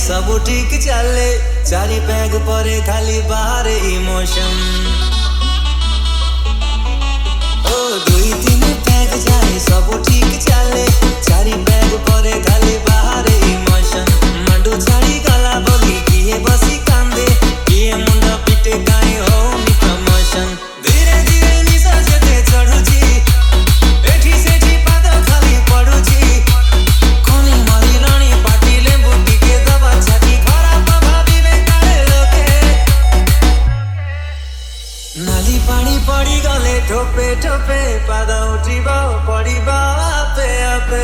सब ठीक चले चारि पैग परे खाली बाहर इमोशन ओ दुई तीन पैग जाए सब ठीक चले चारि पैग परे खाली बाहर इमोशन मंडू छाड़ी गला बगी किए बसी कांदे किए मुंडा पिटे गाए होनी प्रमोशन धीरे धीरे निशा जते चढ़ुची एठी सेठी पाद खाली पड़ुची कोनी मारी रानी पाटिले बुटी के दबा छाती खराब भाभी बेकारे लोके नाली पानी पड़ी गले ठोपे ठोपे पाद उठिबा पड़िबा आपे आपे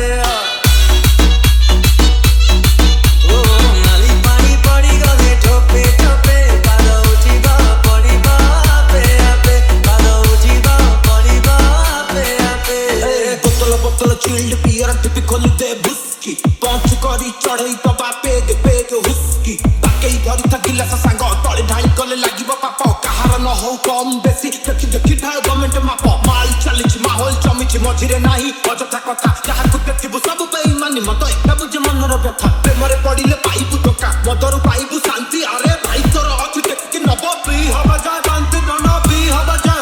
चिल्ड पियर टिपिकल दे बुस्की पंच करी चढ़ई तबा पेग पेग हुस्की बाके धरी था गिलास सांग तळे ढाई कले लागिबो पाप कहार न हो कम बेसी देखि देखि ढाल गवर्नमेंट माप माल चलिछ माहौल चमिछ मझिरे नाही अजथा कथा जहा को देखिबो सब बेईमानी मत एकटा बुझे मनर व्यथा प्रेमरे पडिले पाइबु टका मदरु पाइबु शांति अरे भाई तोर अछि देखि नब पी हबा जाय बांति दन पी हबा जाय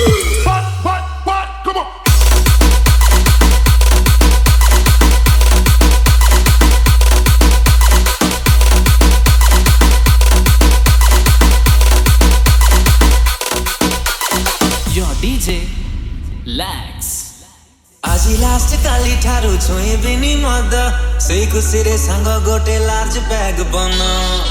come on DJ Lax आजी लास्ट काली ठारू छुई बिनी मद सेई खुसीरे सांग गोटे लार्ज बैग बना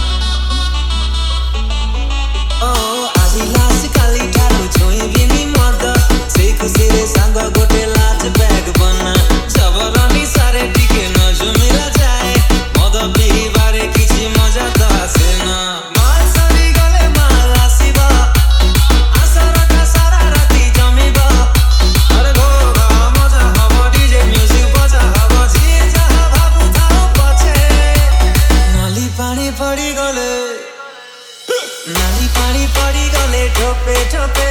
ओ आजी लास्ट काली ठारू छुई बिनी मद सेई खुसीरे सांग गोटे लार्ज बैग बना जबरनी सारे टिके न जुमिला जाए मद पिही बारे किछि मजा त आसे ना माल सरी गले माल आसीबा आशा रखा सारा राती जमिबा अरे भोगा मजा हबो डीजे म्यूजिक बजा हबो जी जहा भाबु थाओ पछे नाली पानी पड़ी गले ठोपे ठोपे